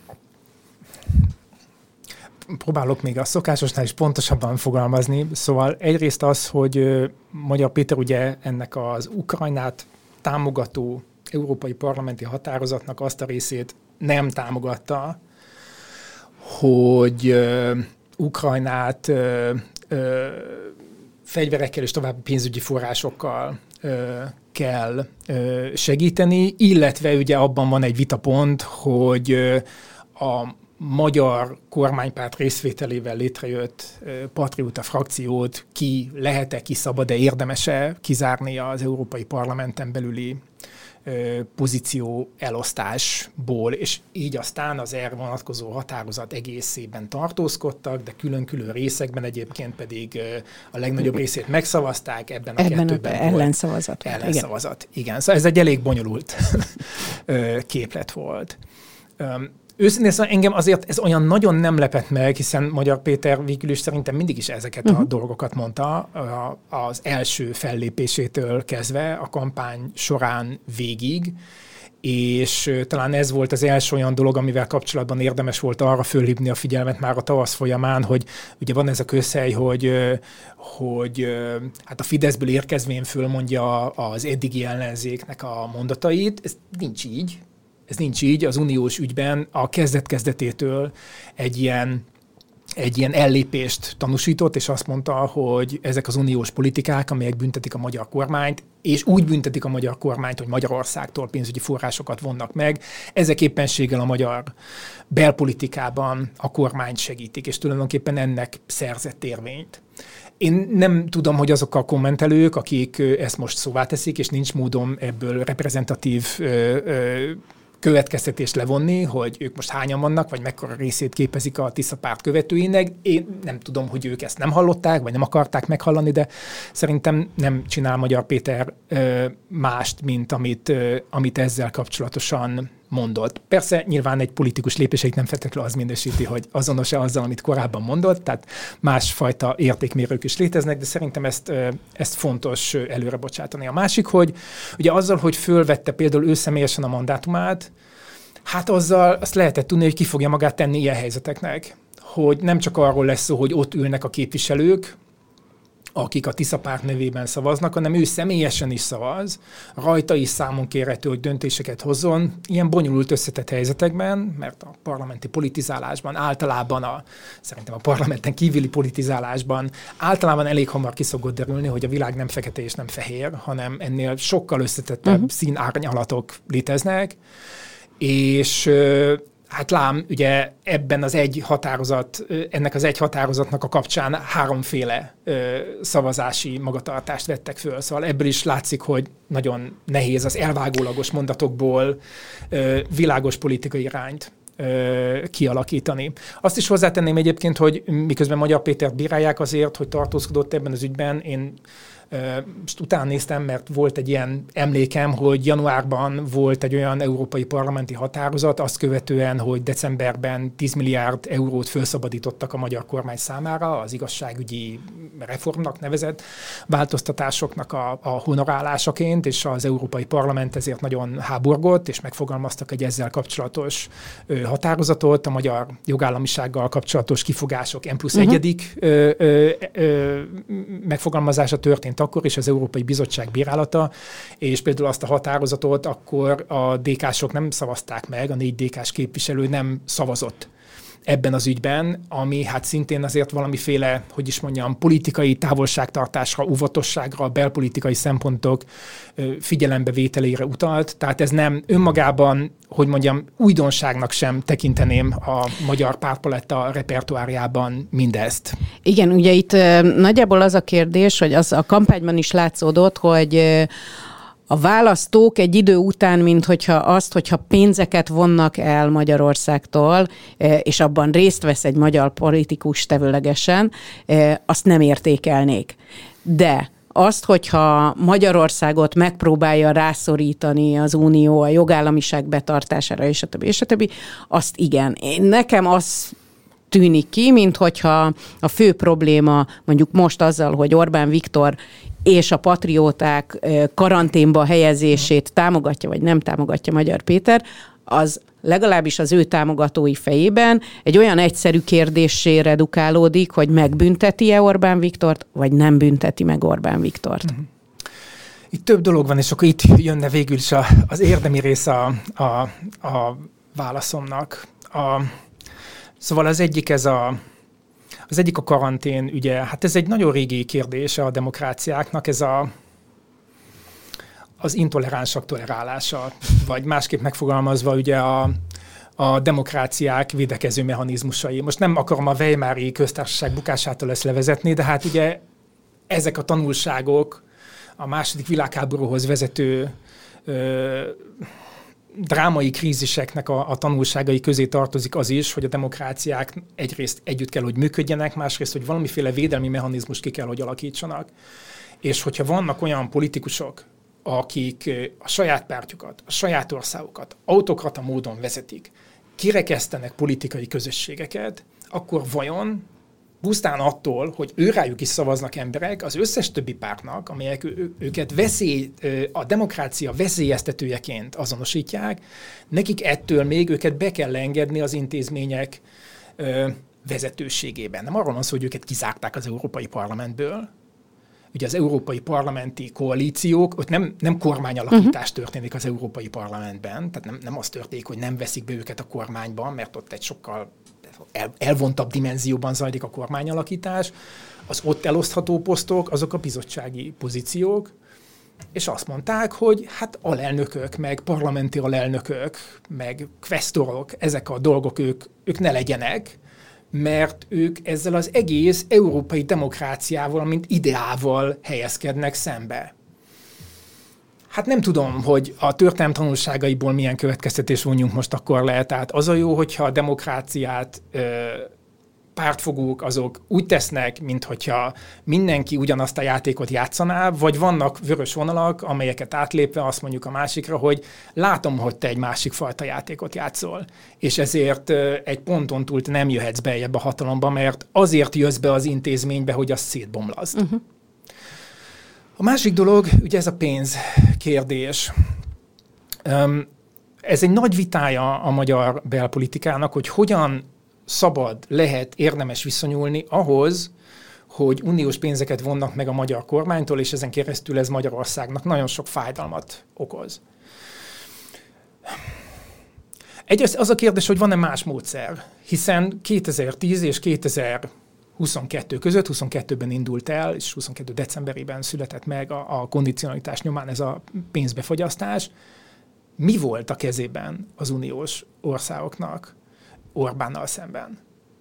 Próbálok még a szokásosnál is pontosabban fogalmazni. Szóval egyrészt az, hogy Magyar Péter ugye ennek az Ukrajnát támogató európai parlamenti határozatnak azt a részét nem támogatta, hogy Ukrajnát fegyverekkel és további pénzügyi forrásokkal kell segíteni, illetve ugye abban van egy vitapont, hogy a magyar kormánypárt részvételével létrejött patrióta frakciót lehet-e, szabad-e, érdemes-e kizárni az Európai Parlamenten belüli pozíció elosztásból, és így aztán az erre vonatkozó határozat egészében tartózkodtak, de külön-külön részekben egyébként pedig a legnagyobb részét megszavazták, ebben a kettőben ellenszavazat. Ellenszavazat, igen. Szóval ez egy elég bonyolult képlet volt. Őszintén szóval engem azért ez olyan nagyon nem lepett meg, hiszen Magyar Péter végül is szerintem mindig is ezeket a dolgokat mondta az első fellépésétől kezdve a kampány során végig, és talán ez volt az első olyan dolog, amivel kapcsolatban érdemes volt arra fölhívni a figyelmet már a tavasz folyamán, hogy ugye van ez a közhely, hogy hát a Fideszből érkezvén fölmondja az eddigi ellenzéknek a mondatait. Ez nincs így. Ez nincs így. Az uniós ügyben a kezdet-kezdetétől egy ilyen ellépést tanúsított, és azt mondta, hogy ezek az uniós politikák, amelyek büntetik a magyar kormányt, és úgy büntetik a magyar kormányt, hogy Magyarországtól pénzügyi forrásokat vonnak meg, ezek éppenséggel a magyar belpolitikában a kormányt segítik, és tulajdonképpen ennek szerzett érvényt. Én nem tudom, hogy azok a kommentelők, akik ezt most szóvá teszik, és nincs módom ebből reprezentatív következtetést levonni, hogy ők most hányan vannak, vagy mekkora részét képezik a Tisza párt követőinek. Én nem tudom, hogy ők ezt nem hallották, vagy nem akarták meghallani, de szerintem nem csinál Magyar Péter mást, mint amit ezzel kapcsolatosan mondott. Persze nyilván egy politikus lépéseit nem feltétlenül az minősíti, hogy azonos-e azzal, amit korábban mondott, tehát másfajta értékmérők is léteznek, de szerintem ezt fontos előre bocsátani. A másik, hogy ugye azzal, hogy fölvette például ő személyesen a mandátumát, hát azzal azt lehetett tudni, hogy ki fogja magát tenni ilyen helyzeteknek. Hogy nem csak arról lesz szó, hogy ott ülnek a képviselők, akik a Tisza párt nevében szavaznak, hanem ő személyesen is szavaz, rajta is számon kérhető, hogy döntéseket hozzon, ilyen bonyolult összetett helyzetekben, mert a parlamenti politizálásban általában szerintem a parlamenten kívüli politizálásban általában elég hamar ki szokott derülni, hogy a világ nem fekete és nem fehér, hanem ennél sokkal összetettebb színárnyalatok léteznek, és hát lám, ugye ennek az egy határozatnak a kapcsán háromféle szavazási magatartást vettek föl. Szóval ebből is látszik, hogy nagyon nehéz az elvágólagos mondatokból világos politikai irányt kialakítani. Azt is hozzátenném egyébként, hogy miközben Magyar Pétert bírálják azért, hogy tartózkodott ebben az ügyben, én most utána néztem, mert volt egy ilyen emlékem, hogy januárban volt egy olyan európai parlamenti határozat, azt követően, hogy decemberben 10 milliárd eurót felszabadítottak a magyar kormány számára, az igazságügyi reformnak nevezett változtatásoknak a honorálásaként, és az Európai Parlament ezért nagyon háborgott, és megfogalmaztak egy ezzel kapcsolatos határozatot, a magyar jogállamisággal kapcsolatos kifogások N+1 megfogalmazása történt akkor, és az Európai Bizottság bírálata, és például azt a határozatot akkor a DK-sok nem szavazták meg, a 4 DK-s képviselő nem szavazott ebben az ügyben, ami hát szintén azért valamiféle, hogy is mondjam, politikai távolságtartásra, óvatosságra, belpolitikai szempontok figyelembevételére utalt. Tehát ez nem önmagában, hogy mondjam, újdonságnak sem tekinteném a magyar pártpaletta repertoárjában mindezt. Igen, ugye itt nagyjából az a kérdés, hogy az a kampányban is látszódott, hogy a választók egy idő után, hogyha pénzeket vonnak el Magyarországtól, és abban részt vesz egy magyar politikus tevőlegesen, azt nem értékelnék. De azt, hogyha Magyarországot megpróbálja rászorítani az Unió a jogállamiság betartására, és a többi, azt igen. Nekem az tűnik ki, minthogyha a fő probléma mondjuk most azzal, hogy Orbán Viktor és a patrióták karanténba helyezését támogatja, vagy nem támogatja Magyar Péter, az legalábbis az ő támogatói fejében egy olyan egyszerű kérdéssé redukálódik, hogy megbünteti-e Orbán Viktort, vagy nem bünteti meg Orbán Viktort. Itt több dolog van, és akkor itt jönne végül is az érdemi része a válaszomnak. Szóval az egyik a karantén ügye. Hát ez egy nagyon régi kérdés a demokráciáknak, ez az intoleránsak tolerálása, vagy másképp megfogalmazva ugye a demokráciák védekező mechanizmusai. Most nem akarom a Weimári köztársaság bukásától ezt levezetni, de hát ugye ezek a tanulságok a második világháborúhoz vezető drámai kríziseknek a tanulságai közé tartozik az is, hogy a demokráciák egyrészt együtt kell, hogy működjenek, másrészt, hogy valamiféle védelmi mechanizmus ki kell, hogy alakítsanak. És hogyha vannak olyan politikusok, akik a saját pártjukat, a saját országokat autokrata módon vezetik, kirekesztenek politikai közösségeket, akkor vajon pusztán attól, hogy őrájuk is szavaznak emberek, az összes többi pártnak, amelyek őket a demokrácia veszélyeztetőjeként azonosítják, nekik ettől még őket be kell engedni az intézmények vezetőségében. Nem arról van szó, hogy őket kizárták az Európai Parlamentből. Ugye az európai parlamenti koalíciók, ott nem kormányalakítás történik az Európai Parlamentben, tehát nem az történik, hogy nem veszik be őket a kormányban, mert ott egy sokkal elvontabb dimenzióban zajlik a kormányalakítás. Az ott elosztható posztok, azok a bizottsági pozíciók, és azt mondták, hogy hát alelnökök, meg parlamenti alelnökök, meg kvesztorok, ezek a dolgok ők ne legyenek, mert ők ezzel az egész európai demokráciával, mint ideával helyezkednek szembe. Hát nem tudom, hogy a történelem tanulságaiból milyen következtetés vonjunk most akkor le. Tehát az a jó, hogyha a demokráciát pártfogók azok úgy tesznek, minthogyha mindenki ugyanazt a játékot játszaná, vagy vannak vörös vonalak, amelyeket átlépve azt mondjuk a másikra, hogy látom, hogy te egy másik fajta játékot játszol, és ezért egy ponton túl nem jöhetsz beljebb a hatalomba, mert azért jössz be az intézménybe, hogy azt szétbomlaszd. A másik dolog, ugye ez a pénz kérdés. Ez egy nagy vitája a magyar belpolitikának, hogy hogyan szabad, lehet, érdemes viszonyulni ahhoz, hogy uniós pénzeket vonnak meg a magyar kormánytól, és ezen keresztül ez Magyarországnak nagyon sok fájdalmat okoz. Egyrészt az a kérdés, hogy van-e más módszer, hiszen 2010 és 2022 között, 22-ben indult el, és 22 decemberében született meg a kondicionalitás nyomán ez a pénzbefogyasztás. Mi volt a kezében az uniós országoknak Orbánnal szemben?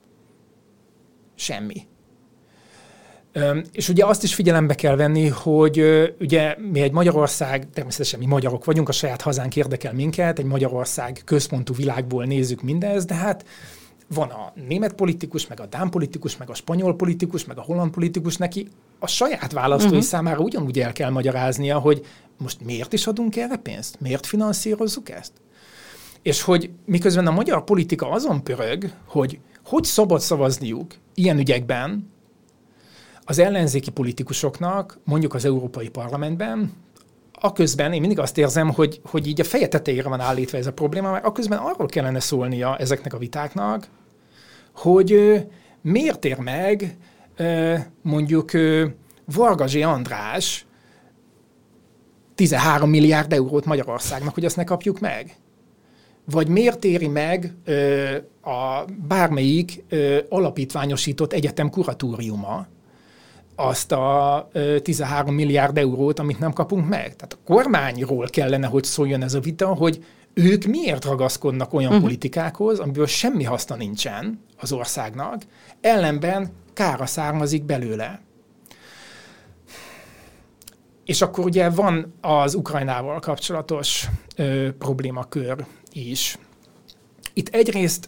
Semmi. És ugye azt is figyelembe kell venni, hogy ugye mi egy Magyarország, természetesen mi magyarok vagyunk, a saját hazánk érdekel minket, egy Magyarország központú világból nézzük mindezt, de hát van a német politikus, meg a dán politikus, meg a spanyol politikus, meg a holland politikus, neki a saját választói számára ugyanúgy el kell magyaráznia, hogy most miért is adunk erre pénzt? Miért finanszírozzuk ezt? És hogy miközben a magyar politika azon pörög, hogy szabad szavazniuk ilyen ügyekben az ellenzéki politikusoknak, mondjuk az Európai Parlamentben, aközben én mindig azt érzem, hogy így a feje tetejére van állítva ez a probléma, mert aközben arról kellene szólnia ezeknek a vitáknak, hogy miért ér meg mondjuk Varga Zsé András 13 milliárd eurót Magyarországnak, hogy azt ne kapjuk meg? Vagy miért éri meg a bármelyik alapítványosított egyetem kuratóriuma azt a 13 milliárd eurót, amit nem kapunk meg? Tehát a kormányról kellene, hogy szóljon ez a vita, hogy ők miért ragaszkodnak olyan politikákhoz, amiből semmi haszna nincsen az országnak, ellenben kára származik belőle. És akkor ugye van az Ukrajnával kapcsolatos problémakör is. Itt egyrészt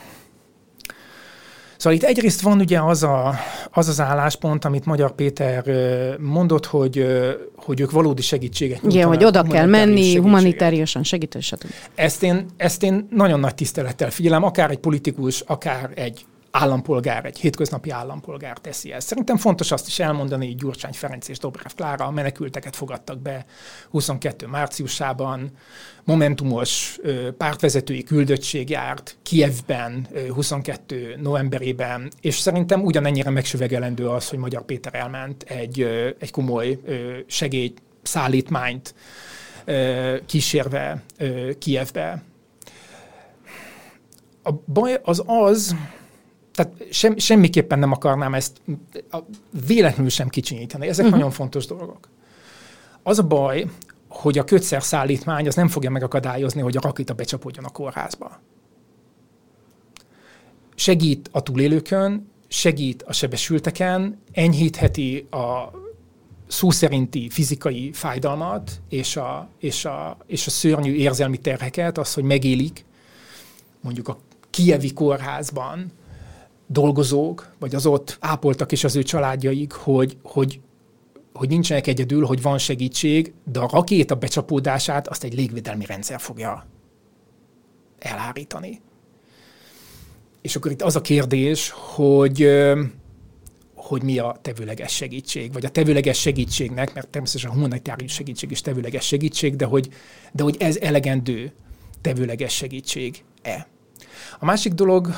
van ugye az az álláspont, amit Magyar Péter mondott, hogy ők valódi segítséget nyújtanak. Igen, hogy oda kell menni, humanitáriusan segíteni, stb. Ezt én nagyon nagy tisztelettel figyelem, akár egy politikus, akár egy állampolgár, egy hétköznapi állampolgár teszi ezt. Szerintem fontos azt is elmondani, hogy Gyurcsány Ferenc és Dobrev Klára a menekülteket fogadtak be 22 márciusában, momentumos pártvezetői küldöttség járt Kijevben 22 novemberében, és szerintem ugyanennyire megsüvegelendő az, hogy Magyar Péter elment egy komoly segélyszállítmányt kísérve Kijevbe. A baj az, tehát semmiképpen nem akarnám ezt véletlenül sem kicsinyíteni. Ezek nagyon fontos dolgok. Az a baj, hogy a kötszerszállítmány az nem fogja megakadályozni, hogy a rakéta becsapódjon a kórházba. Segít a túlélőkön, segít a sebesülteken, enyhítheti a szó szerinti fizikai fájdalmat és a szörnyű érzelmi terheket, az, hogy megélik mondjuk a kijevi kórházban dolgozók, vagy az ott ápoltak és az ő családjaik, hogy nincsenek egyedül, hogy van segítség, de a rakéta becsapódását azt egy légvédelmi rendszer fogja elhárítani. És akkor itt az a kérdés, hogy hogy mi a tevőleges segítség, vagy a tevőleges segítségnek, mert természetesen a humanitárius segítség is tevőleges segítség, de hogy ez elegendő tevőleges segítség-e. A másik dolog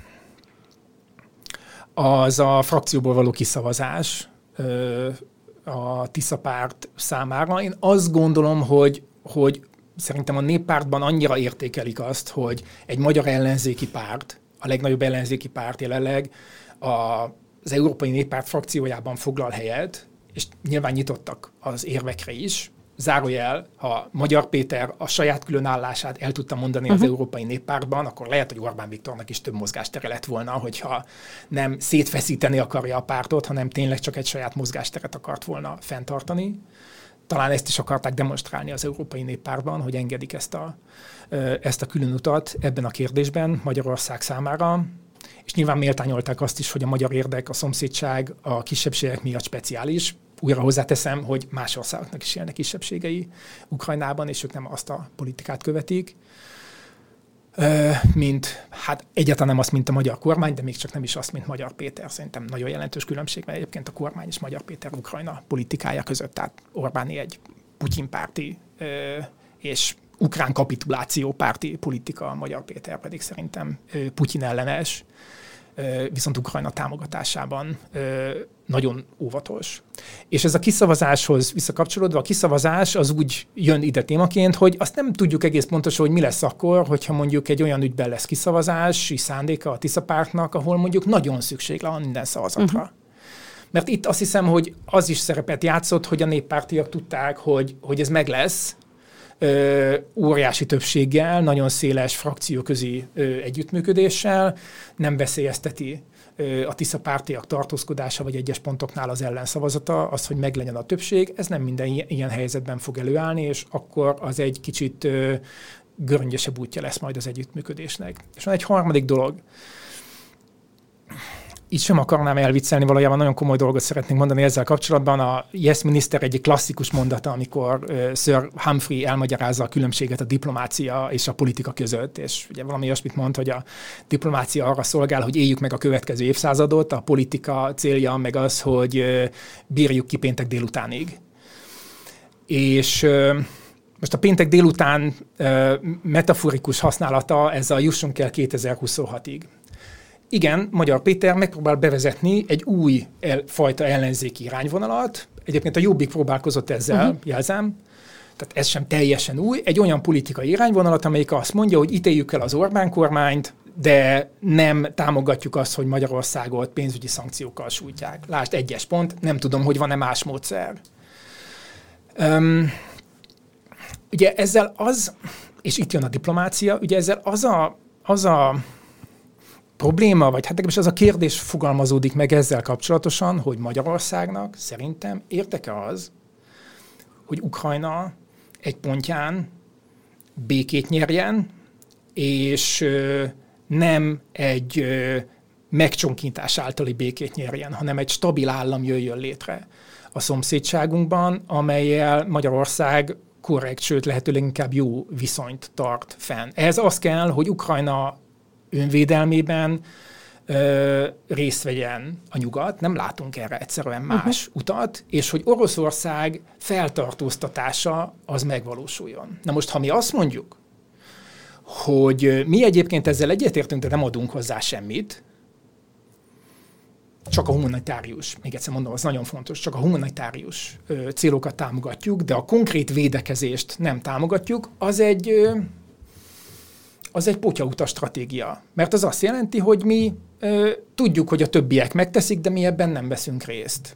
az a frakcióból való kiszavazás a Tisza párt számára. Én azt gondolom, hogy szerintem a Néppártban annyira értékelik azt, hogy egy magyar ellenzéki párt, a legnagyobb ellenzéki párt jelenleg az Európai Néppárt frakciójában foglal helyet, és nyilván nyitottak az érvekre is. Zárójel, ha Magyar Péter a saját különállását el tudta mondani az Európai Néppártban, akkor lehet, hogy Orbán Viktornak is több mozgástere lett volna, hogyha nem szétfeszíteni akarja a pártot, hanem tényleg csak egy saját mozgásteret akart volna fenntartani. Talán ezt is akarták demonstrálni az Európai Néppártban, hogy engedik ezt a különutat ebben a kérdésben Magyarország számára. És nyilván méltányolták azt is, hogy a magyar érdek, a szomszédság a kisebbségek miatt speciális. Újra hozzáteszem, hogy más országoknak is élnek kisebbségei Ukrajnában, és ők nem azt a politikát követik, hát egyáltalán nem azt, mint a magyar kormány, de még csak nem is azt, mint Magyar Péter. Szerintem nagyon jelentős különbség, mert egyébként a kormány és Magyar Péter Ukrajna politikája között, tehát Orbáni egy Putyin párti és ukrán kapituláció párti politika, a Magyar Péter pedig szerintem Putyin ellenes, viszont Ukrajna támogatásában nagyon óvatos. És ez a kiszavazáshoz visszakapcsolódva, a kiszavazás az úgy jön ide témaként, hogy azt nem tudjuk egész pontosan, hogy mi lesz akkor, hogyha mondjuk egy olyan ügyben lesz kiszavazási szándéka a Tisza pártnak, ahol mondjuk nagyon szükség van minden szavazatra. Mert itt azt hiszem, hogy az is szerepet játszott, hogy a néppártiak tudták, hogy ez meg lesz, óriási többséggel, nagyon széles frakcióközi együttműködéssel, nem veszélyezteti a Tisza pártiak tartózkodása, vagy egyes pontoknál az ellenszavazata, az, hogy meglegyen a többség, ez nem minden ilyen helyzetben fog előállni, és akkor az egy kicsit göröngyesebb útja lesz majd az együttműködésnek. És van egy harmadik dolog. Itt sem akarnám elviccelni, valójában nagyon komoly dolgot szeretnénk mondani ezzel kapcsolatban. A Yes Minister egyik klasszikus mondata, amikor Sir Humphrey elmagyarázza a különbséget a diplomácia és a politika között, és ugye valami olyasmit mond, hogy a diplomácia arra szolgál, hogy éljük meg a következő évszázadot, a politika célja meg az, hogy bírjuk ki péntek délutánig. És most a péntek délután metaforikus használata, ez a jussunk el 2026-ig. Igen, Magyar Péter megpróbál bevezetni egy új fajta ellenzéki irányvonalat. Egyébként a Jobbik próbálkozott ezzel, jelzem. Tehát ez sem teljesen új. Egy olyan politikai irányvonalat, amelyik azt mondja, hogy ítéljük el az Orbán kormányt, de nem támogatjuk azt, hogy Magyarországot pénzügyi szankciókkal sújtják. Lásd, 1. pont, nem tudom, hogy van-e más módszer. Ugye ezzel és itt jön a diplomácia, ugye ezzel az a probléma, vagy hát legalábbis az a kérdés fogalmazódik meg ezzel kapcsolatosan, hogy Magyarországnak szerintem érdeke az, hogy Ukrajna egy pontján békét nyerjen, és nem egy megcsonkintás általi békét nyerjen, hanem egy stabil állam jöjjön létre a szomszédságunkban, amellyel Magyarország korrekt, sőt lehetőleg inkább jó viszonyt tart fenn. Ez az kell, hogy Ukrajna önvédelmében részt vegyen a nyugat, nem látunk erre egyszerűen más utat, és hogy Oroszország feltartóztatása az megvalósuljon. Na most, ha mi azt mondjuk, hogy mi egyébként ezzel egyetértünk, de nem adunk hozzá semmit, csak a humanitárius, még egyszer mondom, az nagyon fontos, csak a humanitárius célokat támogatjuk, de a konkrét védekezést nem támogatjuk, az egy potyautas stratégia. Mert az azt jelenti, hogy mi tudjuk, hogy a többiek megteszik, de mi ebben nem veszünk részt.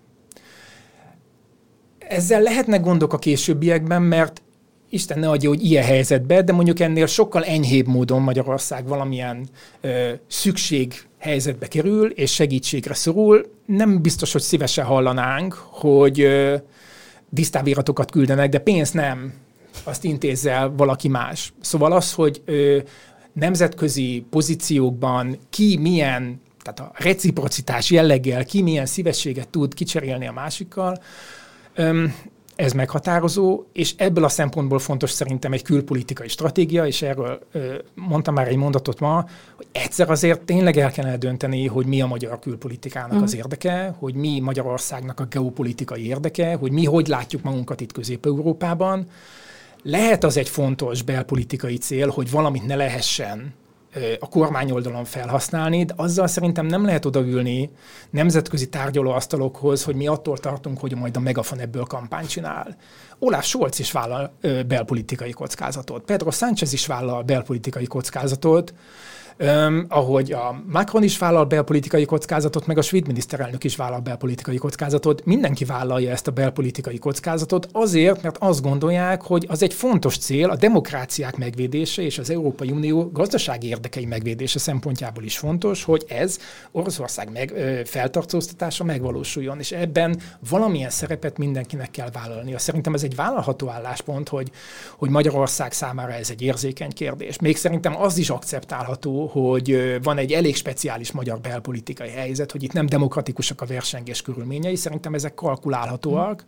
Ezzel lehetnek gondok a későbbiekben, mert Isten ne adja, hogy ilyen helyzetben, de mondjuk ennél sokkal enyhébb módon Magyarország valamilyen szükséghelyzetbe kerül, és segítségre szorul. Nem biztos, hogy szívesen hallanánk, hogy disztávíratokat küldenek, de pénzt nem, azt intézzel valaki más. Szóval az, hogy nemzetközi pozíciókban ki milyen, tehát a reciprocitás jelleggel ki milyen szívességet tud kicserélni a másikkal, ez meghatározó, és ebből a szempontból fontos szerintem egy külpolitikai stratégia, és erről mondtam már egy mondatot ma, hogy egyszer azért tényleg el kellene dönteni, hogy mi a magyar külpolitikának az érdeke, hogy mi Magyarországnak a geopolitikai érdeke, hogy mi hogy látjuk magunkat itt Közép-Európában. Lehet az egy fontos belpolitikai cél, hogy valamit ne lehessen a kormányoldalon felhasználni, de azzal szerintem nem lehet odaülni nemzetközi tárgyalóasztalokhoz, hogy mi attól tartunk, hogy majd a Megafon ebből kampányt csinál. Olaf Scholz is vállal belpolitikai kockázatot. Pedro Sánchez is vállal belpolitikai kockázatot, ahogy a Macron is vállal belpolitikai kockázatot, meg a svéd miniszterelnök is vállal belpolitikai kockázatot. Mindenki vállalja ezt a belpolitikai kockázatot azért, mert azt gondolják, hogy az egy fontos cél, a demokráciák megvédése és az Európai Unió gazdasági érdekei megvédése szempontjából is fontos, hogy ez Oroszország feltartóztatása megvalósuljon, és ebben valamilyen szerepet mindenkinek kell vállalnia. Szerintem ez egy vállalható álláspont, hogy Magyarország számára ez egy érzékeny kérdés. Még szerintem az is akceptálható, hogy van egy elég speciális magyar belpolitikai helyzet, hogy itt nem demokratikusak a versengés körülményei, szerintem ezek kalkulálhatóak.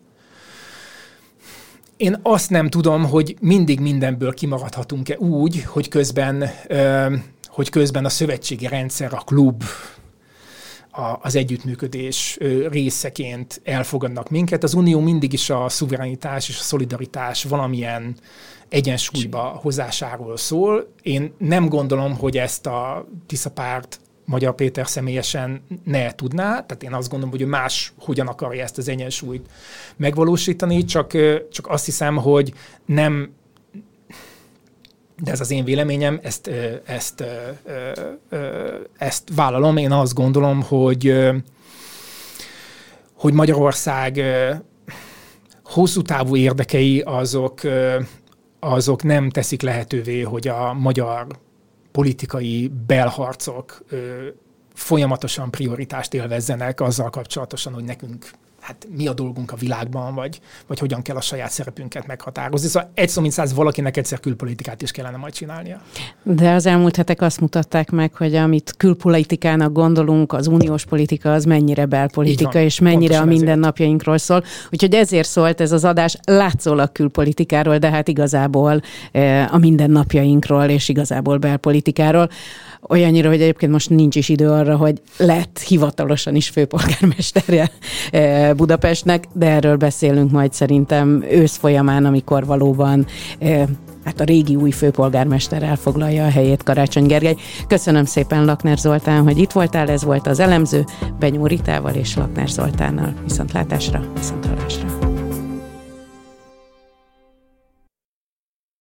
Én azt nem tudom, hogy mindig mindenből kimaradhatunk-e úgy, hogy közben a szövetségi rendszer, a klub, az együttműködés részeként elfogadnak minket. Az Unió mindig is a szuverenitás és a szolidaritás valamilyen egyensúlyba hozásáról szól. Én nem gondolom, hogy ezt a Tisza párt Magyar Péter személyesen ne tudná, tehát én azt gondolom, hogy ő más hogyan akarja ezt az egyensúlyt megvalósítani, csak azt hiszem, hogy nem, de ez az én véleményem, ezt vállalom. Én azt gondolom, hogy Magyarország hosszú távú érdekei azok nem teszik lehetővé, hogy a magyar politikai belharcok folyamatosan prioritást élvezzenek azzal kapcsolatosan, hogy nekünk mi a dolgunk a világban, vagy hogyan kell a saját szerepünket meghatározni. Szóval egy szó mint száz, valakinek egyszer külpolitikát is kellene majd csinálnia. De az elmúlt hetek azt mutatták meg, hogy amit külpolitikának gondolunk, az uniós politika az mennyire belpolitika, van, és mennyire a mindennapjainkról szól. Úgyhogy ezért szólt ez az adás látszólag külpolitikáról, de hát igazából a mindennapjainkról, és igazából belpolitikáról. Olyannyira, hogy egyébként most nincs is idő arra, hogy lett hivatalosan is főpolgármesterje Budapestnek, de erről beszélünk majd szerintem ősz folyamán, amikor valóban a régi új főpolgármester elfoglalja a helyét, Karácsony Gergely. Köszönöm szépen, Lakner Zoltán, hogy itt voltál, ez volt az Elemző, Benyó Ritával és Lakner Zoltánnal. Viszontlátásra, viszonthallásra.